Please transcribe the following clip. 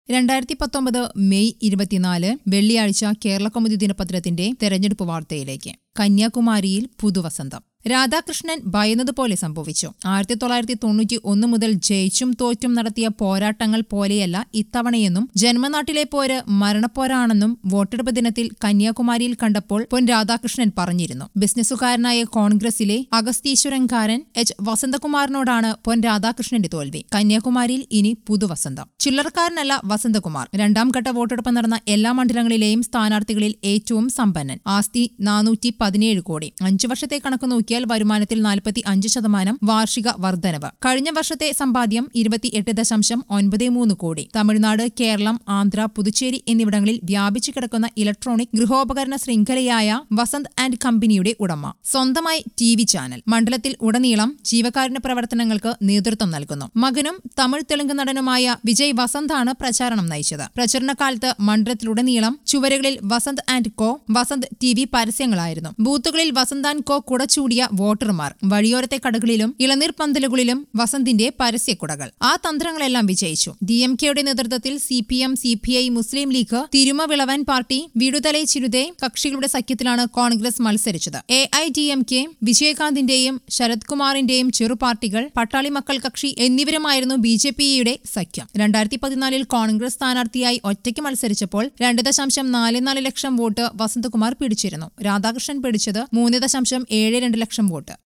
2019 May 24 വെള്ളിയാഴ്ച കേരളകൗമുദി ദിനപത്രത്തിന്റെ തെരഞ്ഞെടുപ്പ് വാർത്തയിലേക്ക്. കന്യാകുമാരിയിൽ പുതുവസന്തം. രാധാകൃഷ്ണൻ ഭയന്നതുപോലെ സംഭവിച്ചു. 1991 മുതൽ ജയിച്ചും തോറ്റും നടത്തിയ പോരാട്ടങ്ങൾ പോലെയല്ല ഇത്തവണയെന്നും ജന്മനാട്ടിലെ പോര് മരണപ്പോരാണെന്നും വോട്ടെടുപ്പ് ദിനത്തിൽ കന്യാകുമാരിയിൽ കണ്ടപ്പോൾ പൊൻ രാധാകൃഷ്ണൻ പറഞ്ഞിരുന്നു. ബിസിനസ്സുകാരനായ കോൺഗ്രസിലെ അഗസ്തീശ്വരൻകാരൻ എച്ച് വസന്തകുമാറിനോടാണ് പൊൻ രാധാകൃഷ്ണന്റെ തോൽവി. കന്യാകുമാരിയിൽ ഇനി പുതുവസന്തം. ചില്ലറക്കാരനല്ല വസന്തകുമാർ. രണ്ടാം ഘട്ട വോട്ടെടുപ്പ് നടന്ന എല്ലാ മണ്ഡലങ്ങളിലെയും സ്ഥാനാർത്ഥികളിൽ ഏറ്റവും സമ്പന്നൻ. ആസ്തി 417 കോടി. 5 വർഷത്തെ കണക്ക് നോക്കിയാൽ വരുമാനത്തിൽ 45% വാർഷിക വർധനവ്. കഴിഞ്ഞ വർഷത്തെ സമ്പാദ്യം 28.93 കോടി. തമിഴ്നാട്, കേരളം, ആന്ധ്ര, പുതുച്ചേരി എന്നിവിടങ്ങളിൽ വ്യാപിച്ചു കിടക്കുന്ന ഇലക്ട്രോണിക് ഗൃഹോപകരണ ശൃംഖലയായ വസന്ത് ആൻഡ് കമ്പനിയുടെ ഉടമ. സ്വന്തമായി TV ചാനൽ. മണ്ഡലത്തിൽ ഉടനീളം ജീവകാരുണ്യ പ്രവർത്തനങ്ങൾക്ക് നേതൃത്വം നൽകുന്നു. മകനും തമിഴ് തെലുങ്ക് നടനുമായ വിജയ് വസന്താണ് പ്രചാരണം നയിച്ചത്. പ്രചരണകാലത്ത് മണ്ഡലത്തിലുടനീളം ചുവരുകളിൽ Vasanth and co, Vasanth TV പരസ്യങ്ങളായിരുന്നു. ബൂത്തുകളിൽ വസന്ത് ആൻഡ് കോ കുടച്ചൂടിയ വോട്ടർമാർ. വഴിയോരത്തെ കടകളിലും ഇളനീർ പന്തലുകളിലും വസന്തിന്റെ പരസ്യക്കുടകൾ. ആ തന്ത്രങ്ങളെല്ലാം വിജയിച്ചു. DMKയുടെ നേതൃത്വത്തിൽ CPM, CPI, Muslim League, Thirumavalavan party, Viduthalai Chiruthai കക്ഷികളുടെ സഖ്യത്തിലാണ് കോൺഗ്രസ് മത്സരിച്ചത്. AIDMK, വിജയകാന്തിന്റെയും ശരത് കുമാറിന്റെയും ചെറുപാർട്ടികൾ, പട്ടാളി മക്കൾ കക്ഷി എന്നിവരുമായിരുന്നു BJPയുടെ സഖ്യം. 2014 കോൺഗ്രസ് സ്ഥാനാർത്ഥിയായി ഒറ്റയ്ക്ക് മത്സരിച്ചപ്പോൾ 2.44 ലക്ഷം വോട്ട് വസന്തകുമാർ പിടിച്ചിരുന്നു. രാധാകൃഷ്ണൻ പിടിച്ചത് 3.72 ലക്ഷം വോട്ട്.